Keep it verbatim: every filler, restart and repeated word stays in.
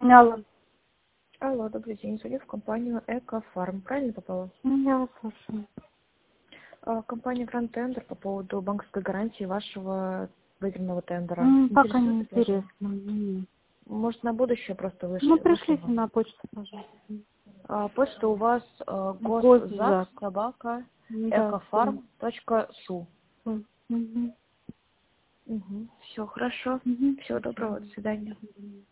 Алло. Алло, добрый день. Звоню в компанию Экофарм. Правильно попала? Я вас слушаю. А, Компания Гранд Тендер по поводу банковской гарантии вашего выигранного тендера. М, Пока не Интересует это же? интересно. М. Может, на будущее просто Ну, вышли, вышли пришлите вам? на почту, пожалуйста. А, почта у вас а, госзак Госзак. собака Да, все. экофарм точка су. Угу. Угу. Все хорошо. Угу. Всего доброго. До свидания.